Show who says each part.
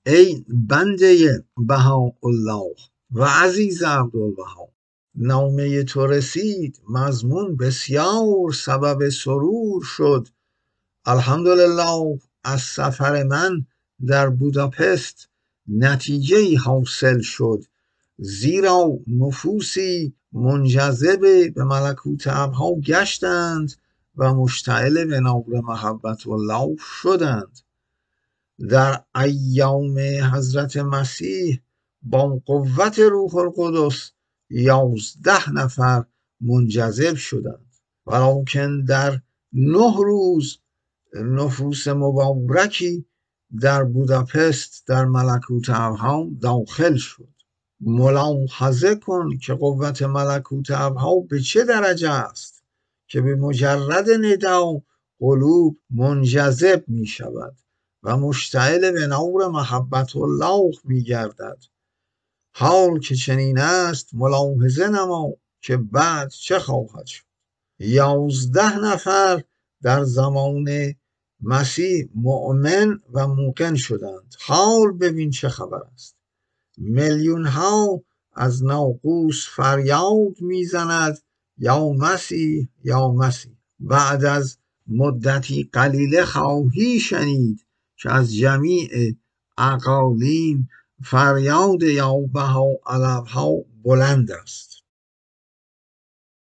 Speaker 1: ای بنده بهاءالله و عزیز عبدالبها، نامه تو رسید مضمون بسیار سبب سرور شد. الحمدلله از سفر من در بوداپست نتیجه حاصل شد، زیرا نفوسی منجذب به ملکوت ابها گشتند و مشتعل به نور محبت الله شدند. در ایام حضرت مسیح با قوت روح القدس 11 نفر منجذب شدند، ولکن در 9 روز نفوس مبارکی در بوداپست در ملکوت ابها داخل شد. ملاحظه کن که قوت ملکوت ابها به چه درجه است که به مجرد ندا قلوب منجذب می شود و مشتعل به نور محبت الله می گردد. حال که چنین است ملاحظه نما که بعد چه خواهد شد. 11 نفر در زمان مسیح مؤمن و موقن شدند. حال ببین چه خبر است. میلیون ها از ناقوس فریاد میزند یا مسیح یا مسیح. بعد از مدتی قلیله خواهی شنید که از جمیع اقالیم فریاد یا بهاءالله بلند است.